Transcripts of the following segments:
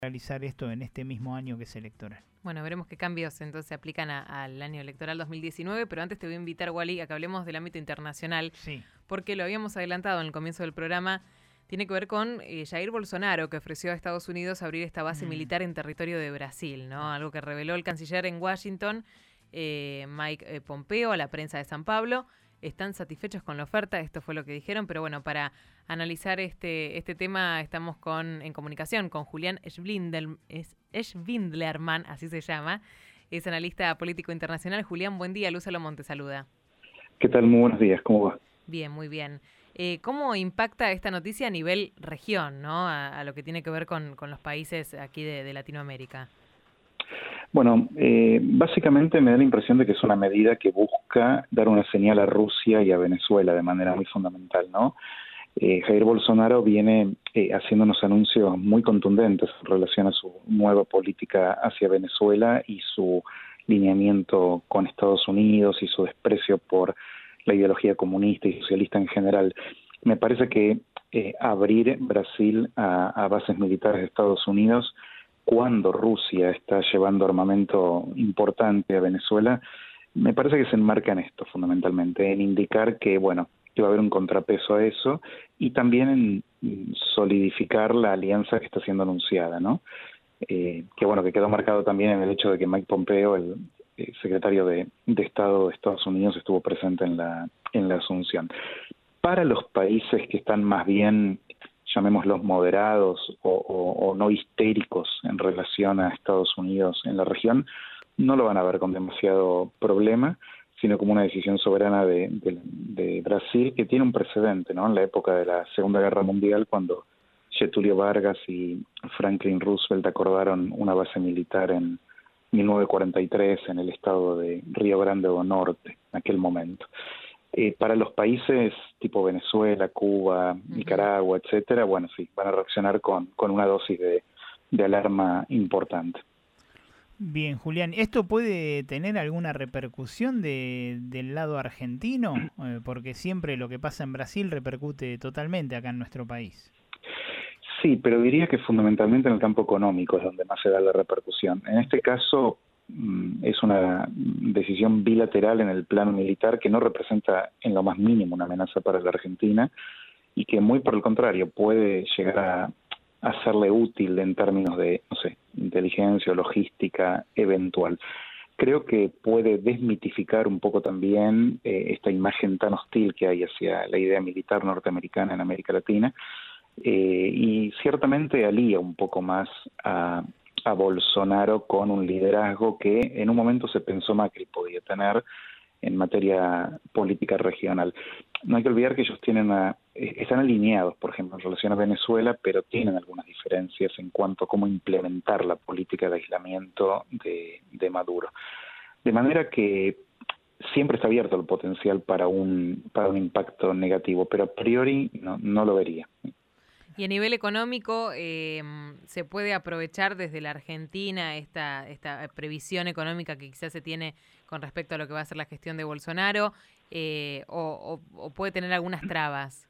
realizar esto en este mismo año que es electoral. Bueno, veremos qué cambios entonces se aplican al año electoral 2019, pero antes te voy a invitar, Wally, a que hablemos del ámbito internacional, Sí. porque lo habíamos adelantado en el comienzo del programa. Tiene que ver con Jair Bolsonaro, que ofreció a Estados Unidos abrir esta base militar en territorio de Brasil, ¿no? Algo que reveló el canciller en Washington, Mike Pompeo, a la prensa de San Pablo. Están satisfechos con la oferta, esto fue lo que dijeron, pero bueno, para analizar este tema estamos en comunicación con Julián Schwindlerman, así se llama, es analista político internacional. Julián, buen día, Luz Salomón te saluda. ¿Qué tal? Muy buenos días, ¿cómo va? Bien, muy bien. ¿Cómo impacta esta noticia a nivel región, ¿no? A lo que tiene que ver con los países aquí de Latinoamérica? Bueno, básicamente me da la impresión de que es una medida que busca dar una señal a Rusia y a Venezuela de manera muy fundamental, ¿no? Jair Bolsonaro viene haciendo unos anuncios muy contundentes en relación a su nueva política hacia Venezuela y su lineamiento con Estados Unidos y su desprecio por la ideología comunista y socialista en general. Me parece que abrir Brasil a bases militares de Estados Unidos cuando Rusia está llevando armamento importante a Venezuela, me parece que se enmarca en esto fundamentalmente, en indicar que, bueno, que va a haber un contrapeso a eso y también en solidificar la alianza que está siendo anunciada, ¿no? Que bueno, que quedó marcado también en el hecho de que Mike Pompeo, el secretario de Estado de Estados Unidos, estuvo presente en la asunción. Para los países que están más bien, llamémoslos moderados o no histéricos en relación a Estados Unidos en la región, no lo van a ver con demasiado problema, sino como una decisión soberana de Brasil, que tiene un precedente, ¿no? En la época de la Segunda Guerra Mundial, cuando Getúlio Vargas y Franklin Roosevelt acordaron una base militar en 1943 en el estado de Río Grande do Norte, en aquel momento. Para los países tipo Venezuela, Cuba, Nicaragua, etcétera, bueno, sí, van a reaccionar con una dosis de alarma importante. Bien, Julián, ¿esto puede tener alguna repercusión del lado argentino? Porque siempre lo que pasa en Brasil repercute totalmente acá en nuestro país. Sí, pero diría que fundamentalmente en el campo económico es donde más se da la repercusión. En este caso es una decisión bilateral en el plano militar que no representa en lo más mínimo una amenaza para la Argentina y que muy por el contrario puede llegar a serle útil en términos de, no sé, inteligencia o logística eventual. Creo que puede desmitificar un poco también esta imagen tan hostil que hay hacia la idea militar norteamericana en América Latina y ciertamente alía un poco más a Bolsonaro con un liderazgo que en un momento se pensó Macri podía tener en materia política regional. No hay que olvidar que ellos están alineados, por ejemplo, en relación a Venezuela, pero tienen algunas diferencias en cuanto a cómo implementar la política de aislamiento de Maduro. De manera que siempre está abierto el potencial para un impacto negativo, pero a priori no lo vería. Y a nivel económico, ¿se puede aprovechar desde la Argentina esta previsión económica que quizás se tiene con respecto a lo que va a ser la gestión de Bolsonaro? ¿O puede tener algunas trabas?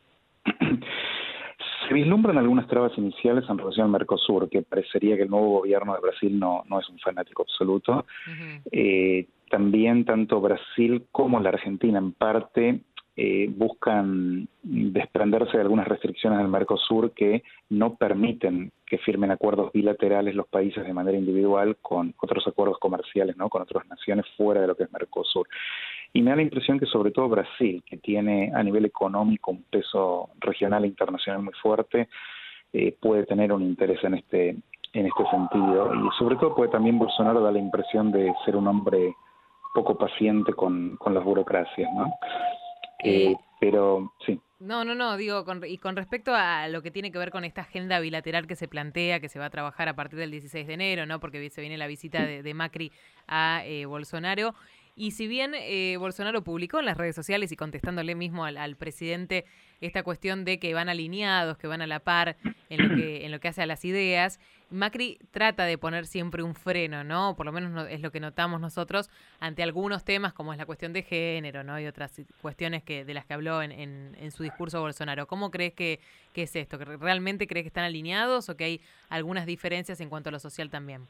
Se vislumbran algunas trabas iniciales en relación al Mercosur, que parecería que el nuevo gobierno de Brasil no es un fanático absoluto. También tanto Brasil como la Argentina en parte buscan desprenderse de algunas restricciones del Mercosur que no permiten que firmen acuerdos bilaterales los países de manera individual con otros acuerdos comerciales, ¿no? Con otras naciones fuera de lo que es Mercosur. Y me da la impresión que sobre todo Brasil, que tiene a nivel económico un peso regional e internacional muy fuerte, puede tener un interés en este sentido. Y sobre todo puede también Bolsonaro dar la impresión de ser un hombre poco paciente con las burocracias, ¿no? Pero sí. No, digo, y con respecto a lo que tiene que ver con esta agenda bilateral que se plantea, que se va a trabajar a partir del 16 de enero, ¿no? Porque se viene la visita de Macri a Bolsonaro. Y si bien Bolsonaro publicó en las redes sociales y contestándole mismo al presidente esta cuestión de que van alineados, que van a la par en lo que hace a las ideas. Macri trata de poner siempre un freno, ¿no? Por lo menos es lo que notamos nosotros ante algunos temas como es la cuestión de género, ¿no? Y otras cuestiones de las que habló en su discurso Bolsonaro. ¿Cómo crees que es esto? ¿Que realmente crees que están alineados o que hay algunas diferencias en cuanto a lo social también?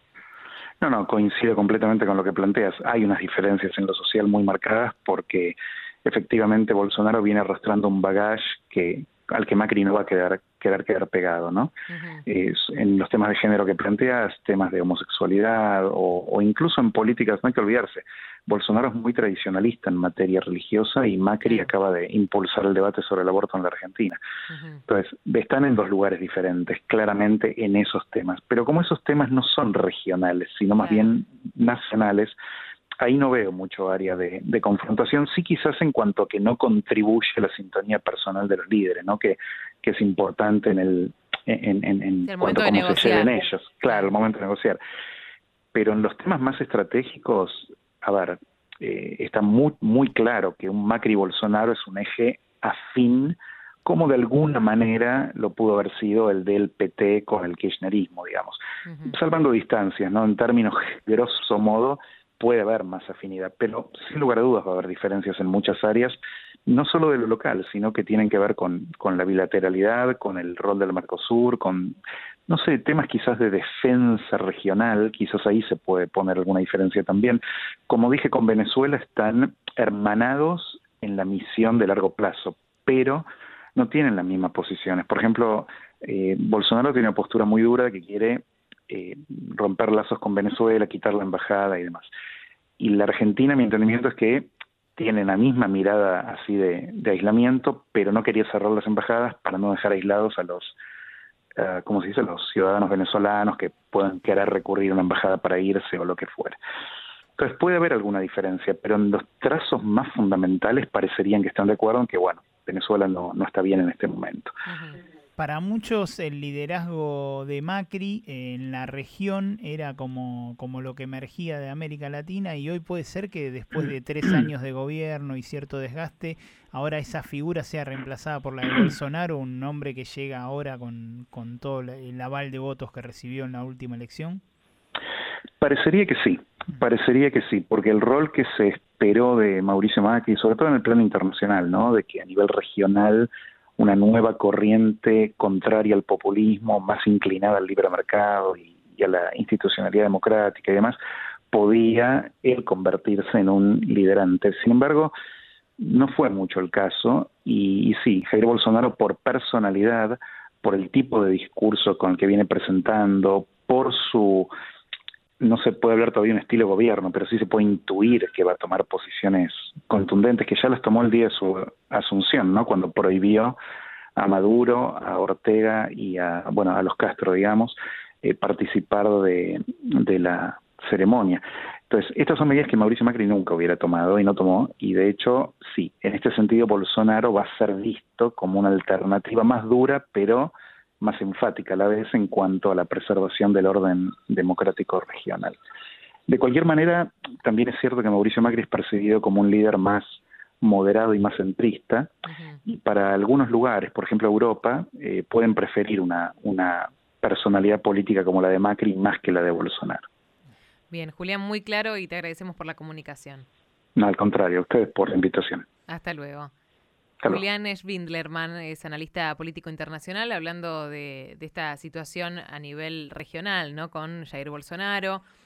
No, coincido completamente con lo que planteas. Hay unas diferencias en lo social muy marcadas porque efectivamente Bolsonaro viene arrastrando un bagaje al que Macri no va a quedar pegado, ¿no? Uh-huh. En los temas de género que planteas, temas de homosexualidad o incluso en políticas, no hay que olvidarse, Bolsonaro es muy tradicionalista en materia religiosa y Macri acaba de impulsar el debate sobre el aborto en la Argentina. Uh-huh. Entonces, están en dos lugares diferentes, claramente en esos temas, pero como esos temas no son regionales, sino más bien nacionales, ahí no veo mucho área de confrontación, sí quizás en cuanto a que no contribuye a la sintonía personal de los líderes, ¿no? Que es importante en cuanto a cómo se lleven ellos, claro, el momento de negociar. Pero en los temas más estratégicos, a ver, está muy, muy claro que un Macri-Bolsonaro es un eje afín, como de alguna manera lo pudo haber sido el del PT con el kirchnerismo, digamos. Uh-huh. Salvando distancias, ¿no? En términos grosso modo, puede haber más afinidad, pero sin lugar a dudas va a haber diferencias en muchas áreas, no solo de lo local, sino que tienen que ver con la bilateralidad, con el rol del Mercosur, con, no sé, temas quizás de defensa regional, quizás ahí se puede poner alguna diferencia también. Como dije, con Venezuela están hermanados en la misión de largo plazo, pero no tienen las mismas posiciones. Por ejemplo, Bolsonaro tiene una postura muy dura de que quiere romper lazos con Venezuela, quitar la embajada y demás. Y la Argentina, mi entendimiento es que tiene la misma mirada así de aislamiento, pero no quería cerrar las embajadas para no dejar aislados a los, ¿cómo se dice?, los ciudadanos venezolanos que puedan querer recurrir a una embajada para irse o lo que fuera. Entonces puede haber alguna diferencia, pero en los trazos más fundamentales parecerían que están de acuerdo en que, bueno, Venezuela no está bien en este momento. Uh-huh. Para muchos el liderazgo de Macri en la región era como lo que emergía de América Latina y hoy puede ser que después de 3 años de gobierno y cierto desgaste, ahora esa figura sea reemplazada por la de Bolsonaro, un hombre que llega ahora con todo el aval de votos que recibió en la última elección. Parecería que sí, porque el rol que se esperó de Mauricio Macri, sobre todo en el plano internacional, ¿no? De que a nivel regional una nueva corriente contraria al populismo, más inclinada al libre mercado y a la institucionalidad democrática y demás, podía él convertirse en un liderante. Sin embargo, no fue mucho el caso y sí, Jair Bolsonaro por personalidad, por el tipo de discurso con el que viene presentando, por su, no se puede hablar todavía de un estilo de gobierno, pero sí se puede intuir que va a tomar posiciones contundentes, que ya las tomó el día de su asunción, ¿no? Cuando prohibió a Maduro, a Ortega y a los Castro, digamos, participar de la ceremonia. Entonces, estas son medidas que Mauricio Macri nunca hubiera tomado y no tomó, y de hecho, sí, en este sentido Bolsonaro va a ser visto como una alternativa más dura, pero más enfática a la vez en cuanto a la preservación del orden democrático regional. De cualquier manera, también es cierto que Mauricio Macri es percibido como un líder más moderado y más centrista, uh-huh. Y para algunos lugares, por ejemplo Europa, pueden preferir una personalidad política como la de Macri más que la de Bolsonaro. Bien, Julián, muy claro y te agradecemos por la comunicación. No, al contrario, a ustedes por la invitación. Hasta luego. Julián Schwindlerman es analista político internacional, hablando de esta situación a nivel regional, ¿no? Con Jair Bolsonaro.